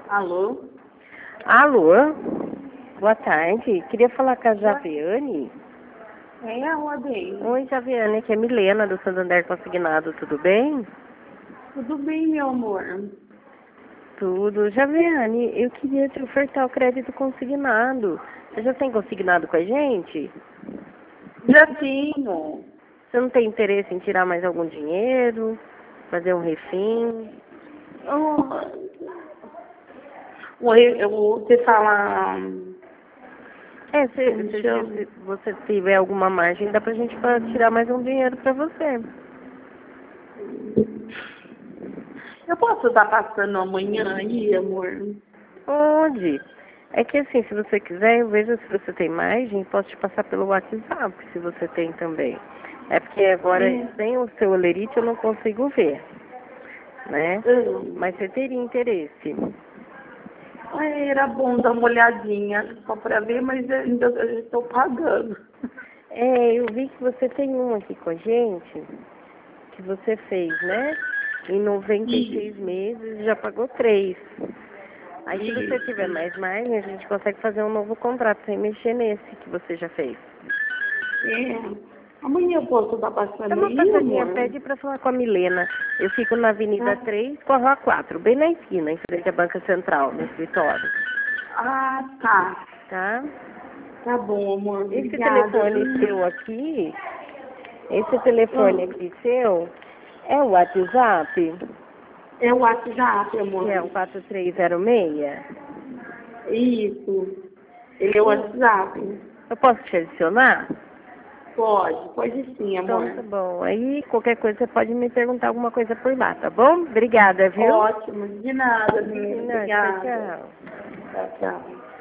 Alô? Alô? Boa tarde. Queria falar com a Javiane. É a Odei. Oi, Javiane, aqui é Milena do Santander Consignado, tudo bem? Tudo bem, meu amor? Tudo. Javiane, eu queria te ofertar o crédito consignado. Você já tem consignado com a gente? Já tenho. Você não tem interesse em tirar mais algum dinheiro? Fazer um refim? Você fala... Como chama? Se você tiver alguma margem, dá pra gente tirar mais um dinheiro pra você. Eu posso estar passando amanhã aí, amor? Pode. É que assim, se você quiser, eu vejo se você tem margem, posso te passar pelo WhatsApp, se você tem também. É porque agora, sem o seu olerite, eu não consigo ver, né? Mas você teria interesse. Era bom dar uma olhadinha só para ver, mas ainda eu estou pagando. Eu vi que você tem um aqui com a gente, que você fez, né? Em 96 meses, já pagou 3. Aí se você tiver mais margem, a gente consegue fazer um novo contrato sem mexer nesse que você já fez. Amanhã eu posso estar passando É uma aí, passadinha, amor? pede pra falar com a Milena. Eu fico na Avenida 3, com a Rua 4, bem na esquina, em frente à Banca Central, no escritório. Ah, tá. Tá? Tá bom, amor. Esse Obrigada. telefone seu aqui, esse telefone aqui seu, é o WhatsApp? É o WhatsApp, amor. Que é o 4306? Isso. Ele é o WhatsApp. Eu posso te adicionar? Pode sim, amor. Então tá bom. Aí qualquer coisa você pode me perguntar alguma coisa por lá, tá bom? Obrigada, viu? Ótimo. De nada, De amiga. nada, Obrigada. tchau. Tchau, tchau.